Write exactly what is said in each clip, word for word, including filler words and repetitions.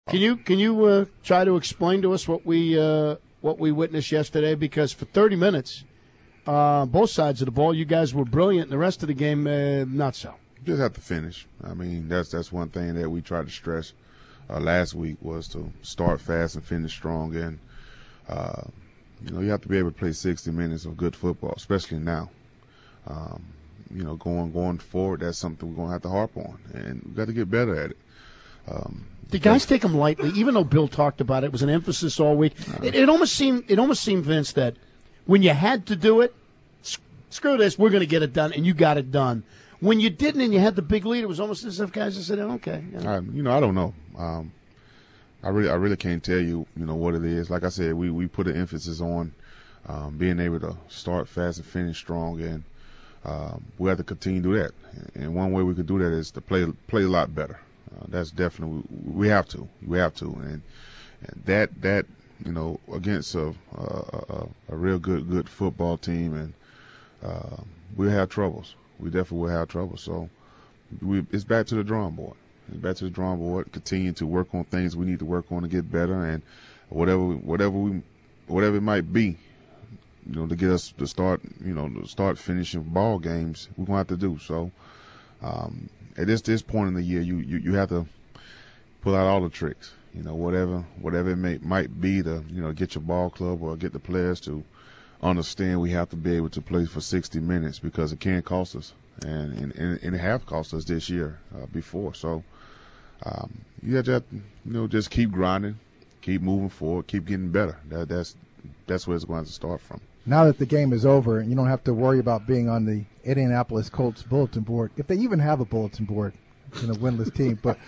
Can you can you uh, try to explain to us what we uh, what we witnessed yesterday? Because for thirty minutes, uh, both sides of the ball, you guys were brilliant. And the rest of the game, uh, not so. You just have to finish. I mean, that's that's one thing that we tried to stress uh, last week was to start fast and finish strong. And uh, you know, you have to be able to play sixty minutes of good football, especially now. Um, you know, going going forward, that's something we're going to have to harp on, and we've got to get better at it. Um, the guys take them lightly, even though Bill talked about it. It was an emphasis all week. Uh, it, it almost seemed it almost seemed, Vince, that when you had to do it, screw this, we're going to get it done, and you got it done. When you didn't and you had the big lead, it was almost as if guys just said, oh, okay. You know. I, you know, I don't know. Um, I really I really can't tell you, you know, what it is. Like I said, we, we put an emphasis on um, being able to start fast and finish strong, and um, we have to continue to do that. And one way we could do that is to play play a lot better. Uh, that's definitely we have to. We have to, and, and that that you know against a a, a real good good football team, and uh, we'll have troubles. We definitely will have trouble. So we it's back to the drawing board. It's back to the drawing board. Continue to work on things we need to work on to get better, and whatever whatever we whatever it might be, you know, to get us to start you know to start finishing ball games, we're gonna have to do so. Um, At this this point in the year, you, you, you have to pull out all the tricks, you know, whatever whatever it may might be to you know get your ball club or get the players to understand we have to be able to play for sixty minutes because it can cost us, and and, and it have cost us this year uh, before. So um, you have to you know just keep grinding, keep moving forward, keep getting better. That that's that's where it's going to start from. Now that the game is over, you don't have to worry about being on the Indianapolis Colts bulletin board, if they even have a bulletin board in a winless team. But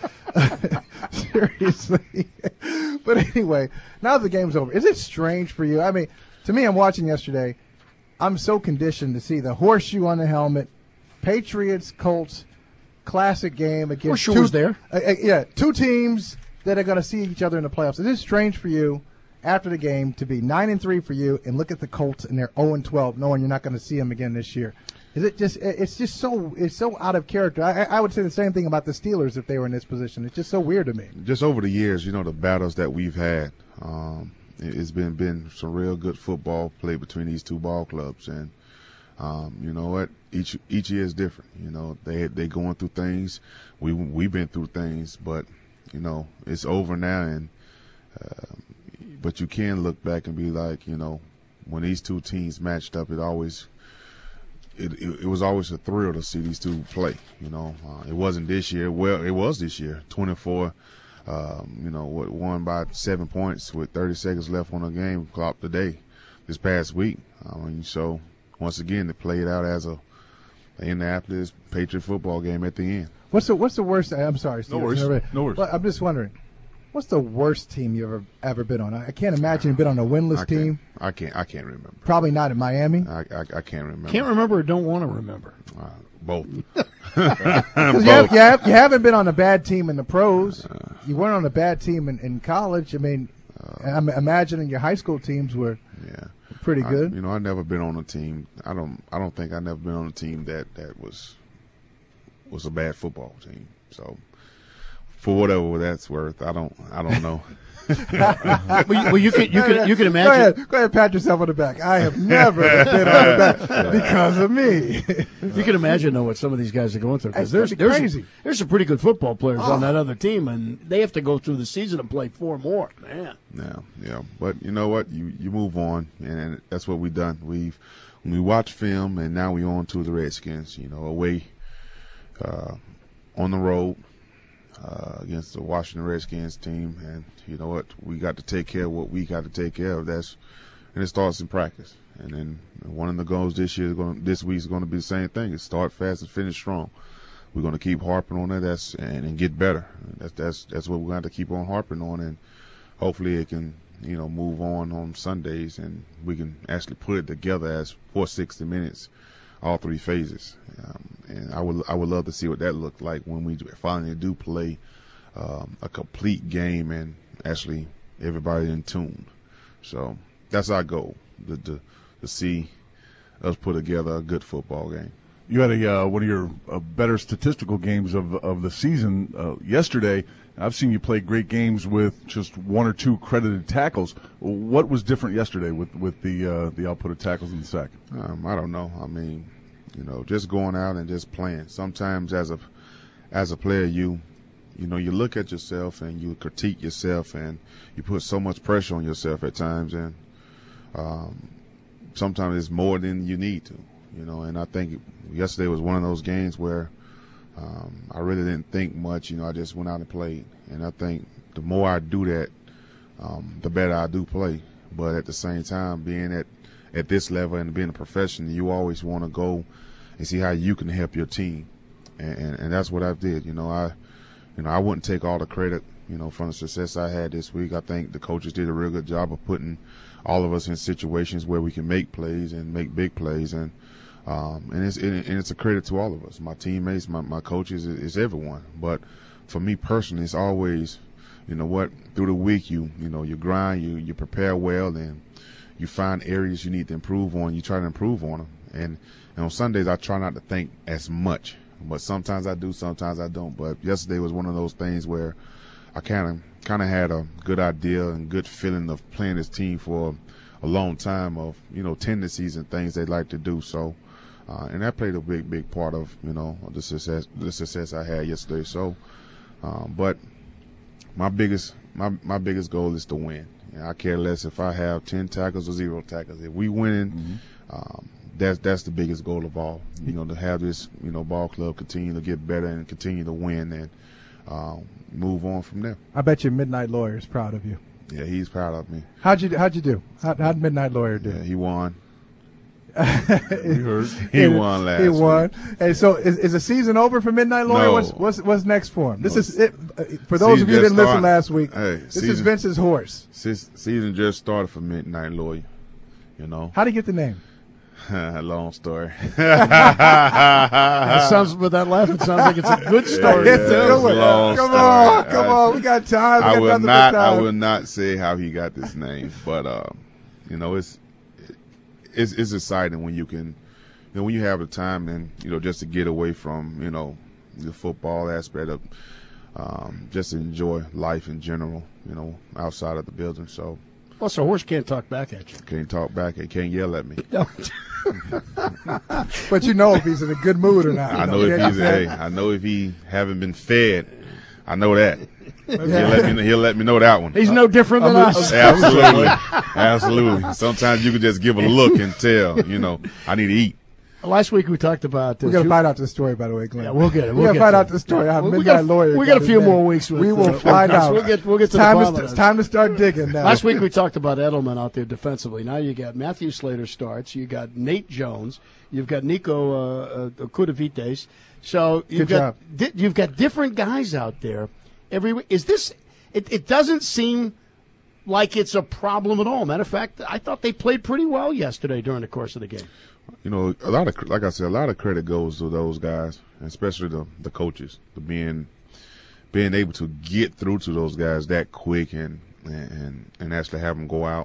seriously. But anyway, now that the game's over, is it strange for you? I mean, to me, I'm watching yesterday. I'm so conditioned to see the horseshoe on the helmet, Patriots, Colts, classic game against horseshoe two, was there. Uh, uh, yeah, two teams that are going to see each other in the playoffs. Is it strange for you after the game to be nine and three for you and look at the Colts and they're zero and twelve, knowing you're not going to see them again this year? Is it just? It's just so. It's so out of character. I, I would say the same thing about the Steelers if they were in this position. It's just so weird to me. Just over the years, you know, the battles that we've had, um, it's been been some real good football played between these two ball clubs, and um, you know what? Each each year is different. You know, they they going through things. We we've been through things, but you know, it's over now, and. Uh, But you can look back and be like, you know, when these two teams matched up, it always, it it, it was always a thrill to see these two play. You know, uh, it wasn't this year. Well, it was this year. twenty-four, um, you know, what won by seven points with thirty seconds left on the game clock today, this past week. I mean, so once again, they played out as a Indianapolis Patriot football game at the end. What's the What's the worst? I'm sorry, Steve. No worries. No worries. Well, I'm just wondering. What's the worst team you ever ever been on? I can't imagine you've been on a winless I team. I can't. I can't remember. Probably not in Miami. I I, I can't remember. Can't remember or don't want to remember. Uh, both. both. You, have, you, have, you haven't been on a bad team in the pros. You weren't on a bad team in, in college. I mean, uh, I'm imagining your high school teams were yeah pretty good. I, you know, I've never been on a team. I don't. I don't think I've never been on a team that, that was was a bad football team. So. For whatever that's worth, I don't, I don't know. well, you, well, you can, you can, you can imagine. Go ahead, go ahead, pat yourself on the back. I have never been on the back because of me. You can imagine though what some of these guys are going through because there's there's there's, there's some pretty good football players oh. on that other team, and they have to go through the season and play four more. Man. Yeah, yeah, but you know what? You you move on, and that's what we've done. We've we watch film, and now we on to the Redskins. You know, away, uh, on the road. Uh, against the Washington Redskins team, and you know what, we got to take care of what we got to take care of. That's and it starts in practice. And then one of the goals this year, is going, this week is going to be the same thing: is start fast and finish strong. We're going to keep harping on it. That's and, and get better. That's that's that's what we're going to have to keep on harping on, and hopefully it can you know move on on Sundays, and we can actually put it together as for sixty minutes. All three phases, um, and I would I would love to see what that looked like when we finally do play um, a complete game and actually everybody in tune. So that's our goal: to, to, to see us put together a good football game. You had a uh, one of your uh, better statistical games of of the season uh, yesterday. I've seen you play great games with just one or two credited tackles. What was different yesterday with with the uh, the output of tackles in the sack? Um, I don't know. I mean, you know, just going out and just playing. Sometimes as a as a player, you you know, you look at yourself and you critique yourself, and you put so much pressure on yourself at times, and um, sometimes it's more than you need to. You know, and I think yesterday was one of those games where um, I really didn't think much. You know, I just went out and played. And I think the more I do that, um, the better I do play. But at the same time, being at, at this level and being a professional, you always want to go and see how you can help your team. And, and, and that's what I did. You know, I, you know, I wouldn't take all the credit, you know, from the success I had this week. I think the coaches did a real good job of putting all of us in situations where we can make plays and make big plays. And Um, and it's and it's a credit to all of us, my teammates, my, my coaches, it's everyone. But for me personally, it's always, you know what, through the week you you know you grind, you you prepare well, and you find areas you need to improve on. You try to improve on them. And, and on Sundays I try not to think as much, but sometimes I do, sometimes I don't. But yesterday was one of those things where I kind of kind of had a good idea and good feeling of playing this team for a long time, of you know tendencies and things they like to do. So. Uh, and that played a big, big part of, you know, the success, the success I had yesterday. So, um, but my biggest, my, my biggest goal is to win. You know, I care less if I have ten tackles or zero tackles. If we win, mm-hmm. um, that's that's the biggest goal of all. You know, to have this, you know, ball club continue to get better and continue to win, and um, move on from there. I bet your Midnight Lawyer is proud of you. Yeah, he's proud of me. How'd you How'd you do? How, how'd Midnight Lawyer do? Yeah, he won. We heard. He won last He won. week. Hey, so is, is the season over for Midnight Lawyer? No. What's, what's what's next for him? This No. is it. uh, For those Season of you who just didn't listen started. last week, Hey, this is season- Vince's horse. Since season just started for Midnight Lawyer, you know. How would he get the name? Long story. It sounds, with that laugh, it sounds like it's a good story. Yeah, It's a yeah, good it's a one. long Come story. on, come I- on. We got time. We I got will nothing but not. I time. will not say how he got this name, but uh, you know, it's it's it's exciting when you can, you know, when you have the time and you know just to get away from you know the football aspect of um, just to enjoy life in general, you know, outside of the building. So Plus, a horse can't talk back at you. can't talk back and can't yell at me. But you know if he's in a good mood or not. I know if he's hey, I know if he haven't been fed. I know that. He'll let me. He'll let me know that one. He's no different than us. Absolutely, absolutely. Sometimes you can just give a look and tell. You know, I need to eat. Last week we talked about. Uh, We're gonna two- find out the story, by the way, Glenn. Yeah, we'll get it. We're We'll gonna get find to out it. the story. How We Midnight got- Lawyer. we got a got few his name. more weeks with, We will uh, find with- out. we'll get- we'll get to the time bottom to, of this. Time to start digging now. Last week we talked about Edelman out there defensively. Now you got Matthew Slater starts. You got Nate Jones. You've got Nico uh, uh, Kudavites. So you've Good got job. di- you've got different guys out there every week. Is this? It, it doesn't seem like it's a problem at all. Matter of fact, I thought they played pretty well yesterday during the course of the game. You know, a lot of like I said, a lot of credit goes to those guys, especially the the coaches, the being being able to get through to those guys that quick and and and actually have them go out.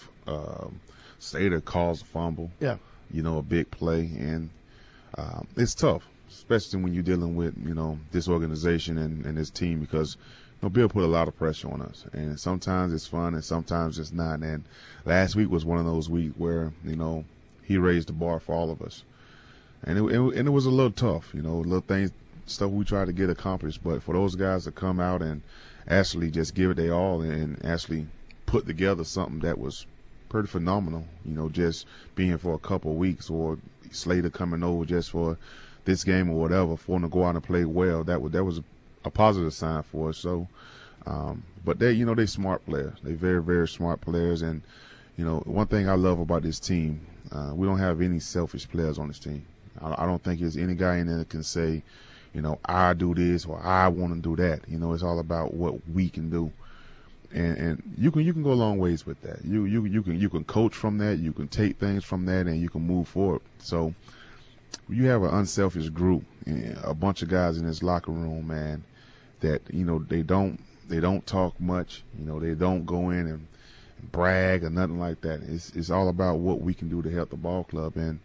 Um, Slater calls a fumble. Yeah. You know, a big play, and um, it's tough, especially when you're dealing with you know this organization and, and this team, because you know, Bill put a lot of pressure on us, and sometimes it's fun and sometimes it's not. And last week was one of those weeks where you know he raised the bar for all of us, and it, it and it was a little tough, you know, little things, stuff we tried to get accomplished. But for those guys to come out and actually just give it their all and actually put together something that was pretty phenomenal, you know, just being for a couple of weeks, or Slater coming over just for this game or whatever, for him to go out and play well, that was that was a, a positive sign for us. So, um, but they, you know, they smart players. They very very smart players, and you know, one thing I love about this team, uh, we don't have any selfish players on this team. I, I don't think there's any guy in there that can say, you know, I do this or I want to do that. You know, it's all about what we can do. And, and you can you can go a long ways with that. You you you can you can coach from that. You can take things from that, and you can move forward. So you have an unselfish group, a bunch of guys in this locker room, man, that you know they don't they don't talk much. You know, they don't go in and brag or nothing like that. It's it's all about what we can do to help the ball club, and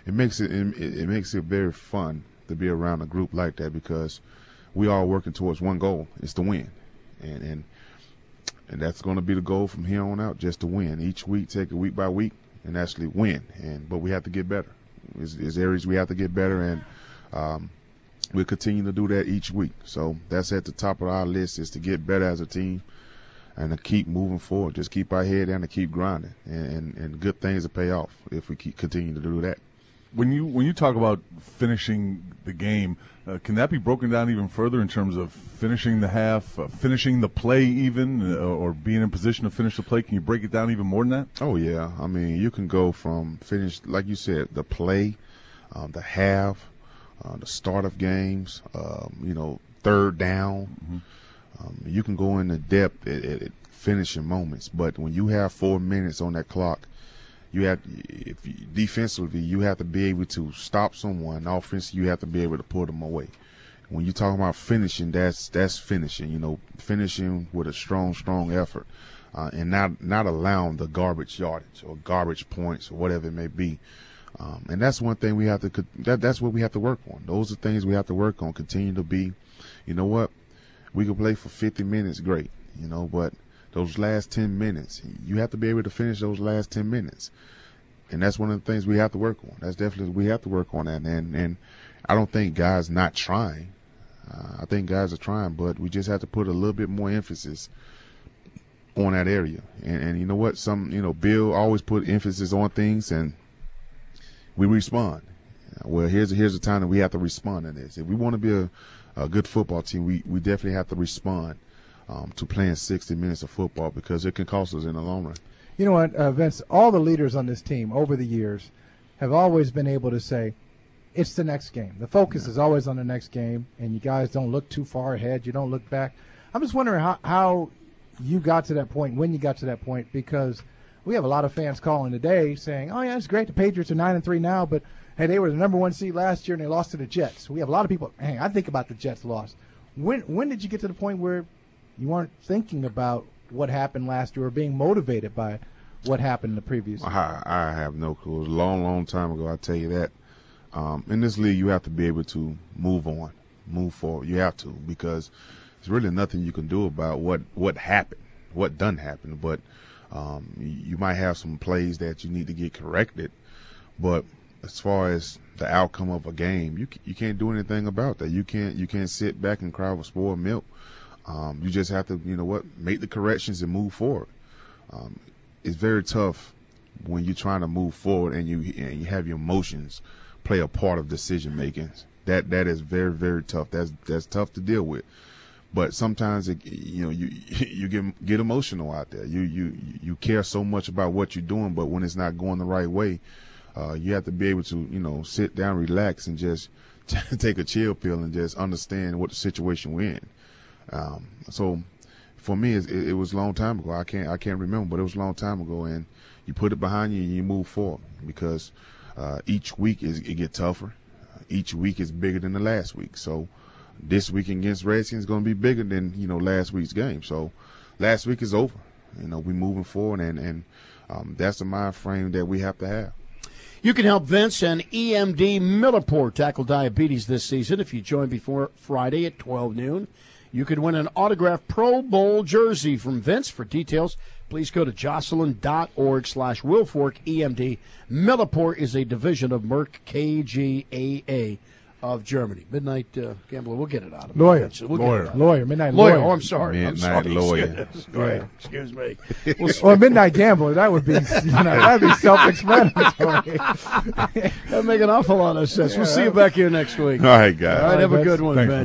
it makes it, it it makes it very fun to be around a group like that because we all working towards one goal. It's to win, and and and that's going to be the goal from here on out, just to win each week. Take it week by week and actually win. And but we have to get better. There's, there's areas we have to get better, and um, we'll continue to do that each week. So that's at the top of our list, is to get better as a team and to keep moving forward. Just keep our head down and keep grinding, and, and, and good things will pay off if we keep continue to do that. When you when you talk about finishing the game, uh, can that be broken down even further in terms of finishing the half, uh, finishing the play even, uh, or being in position to finish the play? Can you break it down even more than that? Oh, yeah. I mean, you can go from finish, like you said, the play, um, the half, uh, the start of games, um, you know, third down. Mm-hmm. Um, you can go into depth at, at, at finishing moments. But when you have four minutes on that clock, you have, if you, defensively, you have to be able to stop someone. Offensively, you have to be able to pull them away. When you're talking about finishing, that's that's finishing. You know, finishing with a strong, strong effort, uh, and not not allowing the garbage yardage or garbage points or whatever it may be. Um, and that's one thing we have to. That that's what we have to work on. Those are things we have to work on. Continue to be. You know what? We can play for fifty minutes, great. You know, but those last ten minutes, you have to be able to finish those last ten minutes. And that's one of the things we have to work on. That's definitely, we have to work on that. And, and I don't think guys not trying. Uh, I think guys are trying, but we just have to put a little bit more emphasis on that area. And, and you know what? Some, you know, Bill always put emphasis on things, and we respond. Well, here's, here's the time that we have to respond to this. If we want to be a, a good football team, we, we definitely have to respond Um, to playing sixty minutes of football, because it can cost us in the long run. You know what, uh, Vince, all the leaders on this team over the years have always been able to say, it's the next game. The focus yeah. is always on the next game, and you guys don't look too far ahead. You don't look back. I'm just wondering how, how you got to that point, when you got to that point, because we have a lot of fans calling today saying, oh, yeah, it's great. The Patriots are nine and three now, but, hey, they were the number one seed last year, and they lost to the Jets. We have a lot of people, hey, I think about the Jets loss. When, when did you get to the point where you weren't thinking about what happened last year or being motivated by what happened in the previous year? I, I have no clue. It was a long, long time ago, I'll tell you that. Um, in this league, you have to be able to move on, move forward. You have to, because there's really nothing you can do about what, what happened, what done happened. But um, you might have some plays that you need to get corrected. But as far as the outcome of a game, you you can't do anything about that. You can't you can't sit back and cry over spoiled milk. Um, you just have to, you know what, make the corrections and move forward. Um, it's very tough when you're trying to move forward and you and you have your emotions play a part of decision making. That that is very, very tough. That's that's tough to deal with. But sometimes it, you know you you get get emotional out there. You you you care so much about what you're doing, but when it's not going the right way, uh, you have to be able to, you know, sit down, relax, and just take a chill pill and just understand what the situation we're in. Um, so for me, it, it was a long time ago. I can't, I can't remember, but it was a long time ago. And you put it behind you and you move forward, because uh, each week is it get tougher. Each week is bigger than the last week. So this week against Redskins is going to be bigger than, you know, last week's game. So last week is over. You know, we're moving forward, and and um, that's the mind frame that we have to have. You can help Vince and E M D Millipore tackle diabetes this season if you join before Friday at twelve noon. You could win an autographed Pro Bowl jersey from Vince. For details, please go to jocelyn.org slash Wilfork E M D. Millipore is a division of Merck K G A A of Germany. Midnight uh, Gambler, we'll get it out of him. Lawyer. We'll lawyer. Out. Lawyer. Midnight lawyer. Lawyer. Oh, I'm sorry. Midnight I'm sorry. Lawyer. Excuse, right. Excuse me. Well, or Midnight Gambler. That would be, you know, that'd be self-explanatory. That'd make an awful lot of sense. Yeah. We'll see you back here next week. All right, guys. All right, have a good one, man.